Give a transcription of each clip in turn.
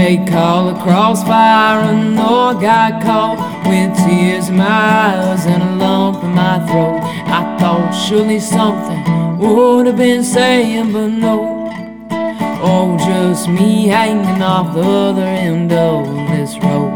They call a crossfire, and no, I got caught with tears in my eyes and a lump in my throat. I thought surely something would have been saying, but no. Oh, just me hanging off the other end of this rope.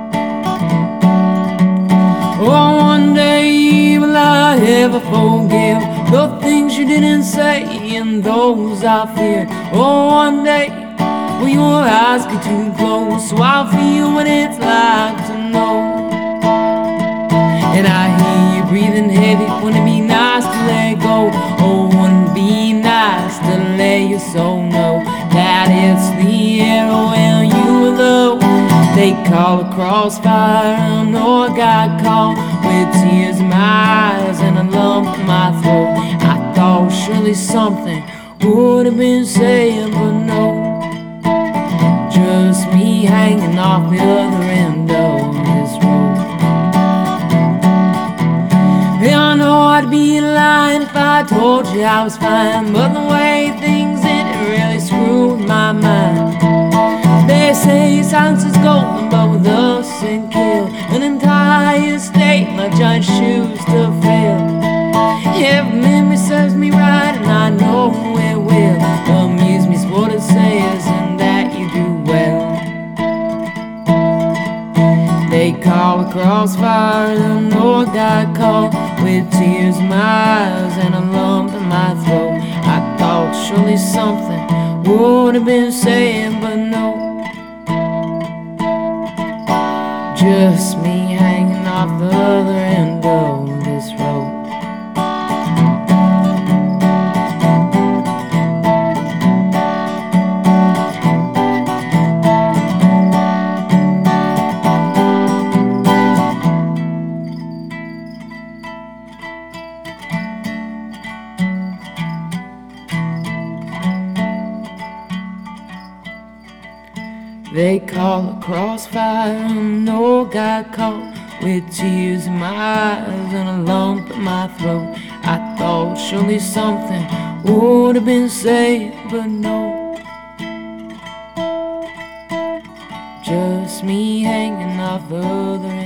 Oh, one day will I ever forgive the things you didn't say and those I feared. Oh, one day will your eyes get too close, so I'll feel what it's like to know. And I hear you breathing heavy. Wouldn't it be nice to let go? Oh, wouldn't it be nice to let your soul know that it's the air when you were low? They call a crossfire, and no, I got caught with tears in my eyes and a lump in my throat. I thought surely something would have been saying, but no. Just me hanging off the other end of this road. Yeah, I know I'd be lying if I told you I was fine, but the way things ended really screwed my mind. They say silence is golden, but with us it killed an entire state, my giant shoes to fill. If memory serves me right, and I know it will, amuse me's what it says, and that you do well. They call a crossfire, and no, I got caught with tears in my eyes and a lump in my throat. I thought surely something would have been saying, but no. Just me hanging off the other end of this road. They call a crossfire, and no, got caught with tears in my eyes and a lump in my throat. I thought surely something would have been said, but no. Just me hanging off the other